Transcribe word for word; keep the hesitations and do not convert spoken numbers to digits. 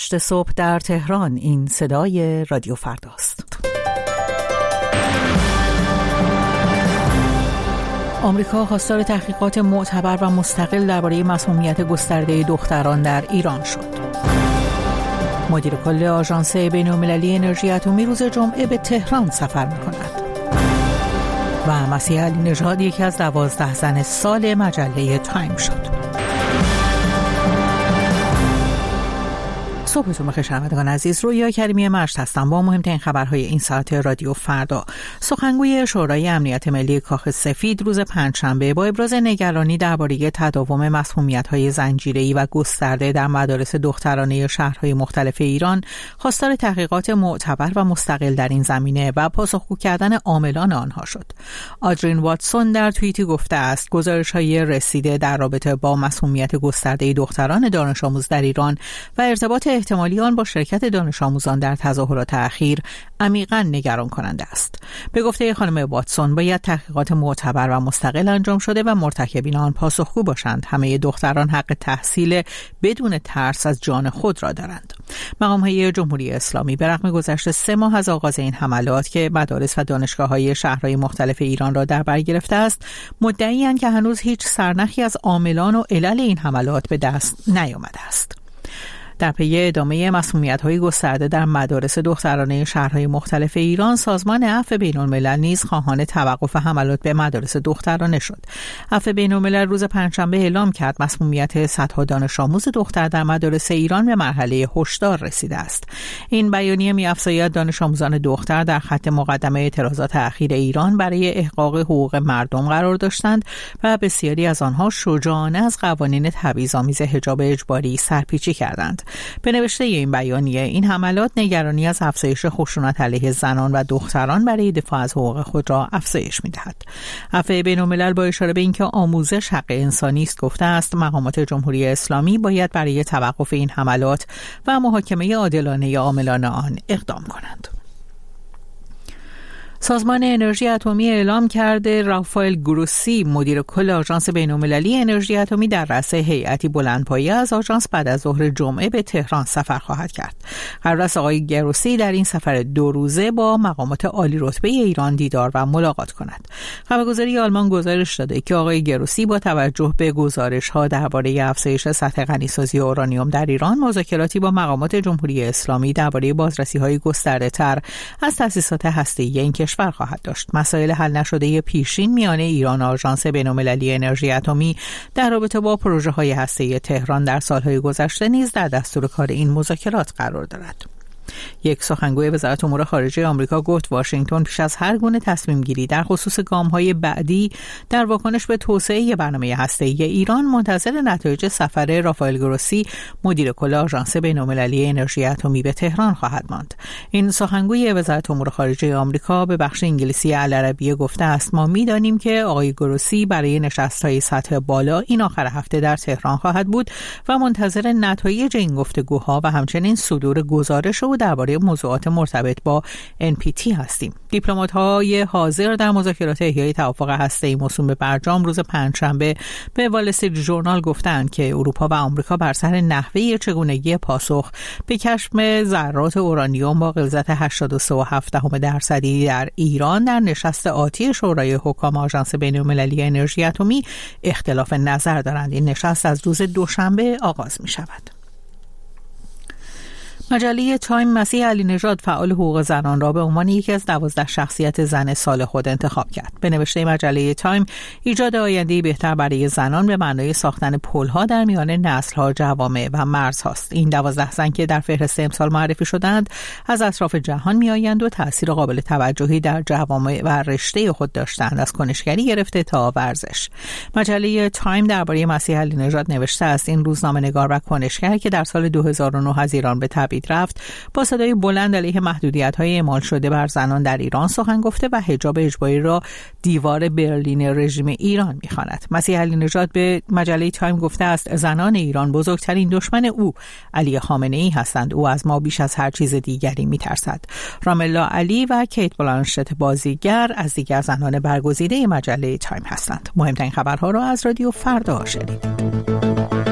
صبح در تهران. این صدای رادیو فرداست. آمریکا خواستار تحقیقات معتبر و مستقل درباره مسمومیت گسترده دختران در ایران شد. مدیر کل آژانس بین‌المللی انرژی اتمی روز جمعه به تهران سفر می‌کند. و مسیح علی نژاد یکی از دوازده زن سال مجله تایم شد. صبحتون بخیر شنوندگان عزیز. رویا کریمی مشت هستم با مهمترین خبرهای این ساعت رادیو فردا. سخنگوی شورای امنیت ملی کاخ سفید روز پنجشنبه با ابراز نگرانی درباره تداوم مسمومیت‌های زنجیره‌ای و گسترده در مدارس دخترانه شهرهای مختلف ایران خواستار تحقیقات معتبر و مستقل در این زمینه و پاسخگو کردن عاملان آنها شد. آدرین واتسون در توییتی گفته است گزارش‌های رسیده در رابطه با مسمومیت گسترده دختران دانش آموز در ایران و ارتباط احتمالی آن با شرکت دانش آموزان در تظاهرات اخیر عمیقاً نگران کننده است. به گفته خانم واتسون باید تحقیقات معتبر و مستقل انجام شده و مرتکبین آن پاسخگو باشند. همه دختران حق تحصیل بدون ترس از جان خود را دارند. مقام‌های جمهوری اسلامی به رغم گذشت سه ماه از آغاز این حملات که مدارس و دانشگاه‌های شهرهای مختلف ایران را در بر گرفته است، مدعی‌اند که هنوز هیچ سرنخی از عاملان و علل این حملات به دست نیامده است. در پی ادامه مسمومیت‌های گسترده در مدارس دخترانه شهرهای مختلف ایران، سازمان عفو بین‌الملل نیز خواهان توقف حملات به مدارس دخترانه شد. عفو بین‌الملل روز پنجشنبه اعلام کرد مسمومیت صدها دانش آموز دختر در مدارس ایران به مرحله هشدار رسیده است. این بیانیه می‌افزاید دانش آموزان دختر در خط مقدم اعتراضات اخیر ایران برای احقاق حقوق مردم قرار داشتند و بسیاری از آنها شجاعانه از قوانین تبعیض‌آمیز حجاب اجباری سرپیچی کردند. به نوشته این بیانیه، این حملات نگرانی از افزایش خشونت علیه زنان و دختران برای دفاع از حقوق خود را افزایش می‌دهد. عفو بین‌الملل با اشاره به اینکه آموزش حق انسانی است گفته است مقامات جمهوری اسلامی باید برای توقف این حملات و محاکمه عادلانه عاملان آن اقدام کنند. سازمان انرژی اتمی اعلام کرده رافائل گروسی مدیر کل آژانس بین‌المللی انرژی اتمی در رأس هیئتی بلندپایه از آژانس بعد از ظهر جمعه به تهران سفر خواهد کرد. قرار است آقای گروسی در این سفر دو روزه با مقامات عالی رتبه ایران دیدار و ملاقات کند. خبرگزاری آلمان گزارش داده که آقای گروسی با توجه به گزارش‌ها درباره افزایش سطح غنیسازی اورانیوم در ایران مذاکراتی با مقامات جمهوری اسلامی درباره بازرسی‌های گسترده‌تر از تأسیسات هسته‌ای این کشور خواهد داشت. مسائل حل نشده پیشین میان ایران و آژانس بین‌المللی انرژی اتمی در رابطه با پروژه‌های هسته‌ای تهران در سال‌های گذشته نیز در دستور کار این مذاکرات قرار دارد. یک سخنگوی وزارت امور خارجه آمریکا گفت واشنگتن پیش از هر گونه تصمیم گیری در خصوص گام‌های بعدی در واکنش به توسعه برنامه هسته‌ای ایران منتظر نتایج سفر رافائل گروسی مدیر کل آژانس بین‌المللی انرژی اتمی به تهران خواهد ماند. این سخنگوی وزارت امور خارجه آمریکا به بخش انگلیسی العربیه گفته است ما می‌دانیم که آقای گروسی برای نشست‌های سطح بالا این آخر هفته در تهران خواهد بود و منتظر نتایج این گفتگوها و همچنین صدور گزارش و درباره موضوعات مرتبط با ان پی تی هستیم. دیپلمات‌های حاضر در مذاکرات احیای توافق هسته‌ای موسوم به برجام روز پنجشنبه به وال استریت ژورنال گفتند که اروپا و آمریکا بر سر نحوه چگونگی پاسخ به کشف ذرات اورانیوم با غلظت هشتاد و سه و هفت دهم درصدی در ایران در نشست آتی شورای حکام آژانس بین‌المللی انرژی اتمی اختلاف نظر دارند. این نشست از روز دوشنبه آغاز می شود. مجله تایم مسیح علی نژاد فعال حقوق زنان را به عنوان یکی از دوازده شخصیت زن سال خود انتخاب کرد. به نوشته مجله تایم ایجاد آینده‌ای بهتر برای زنان به معنای ساختن پل‌ها در میان نسل‌ها، جوامع و مرزهاست. این دوازده زن که در فهرست امسال معرفی شدند از اطراف جهان میآیند و تأثیر قابل توجهی در جوامع و رشته خود داشتند، از کنشگری گرفته تا ورزش. مجله تایم درباره مسیح علی نژاد نوشته است این روزنامه‌نگار و کنشگر که در سال دو هزار و نه از ایران به تبعید رفت با صدای بلند علیه محدودیت‌های اعمال شده بر زنان در ایران سخن گفته و حجاب اجباری را دیوار برلین رژیم ایران می‌خواند. مسیح علی نژاد به مجله تایم گفته است زنان ایران بزرگترین دشمن او علی خامنه‌ای هستند. او از ما بیش از هر چیز دیگری می‌ترسد. راملا علی و کیت بلانشت بازیگر از دیگر زنان برگزیده مجله تایم هستند. مهمترین خبرها را از رادیو فردا شنیدید.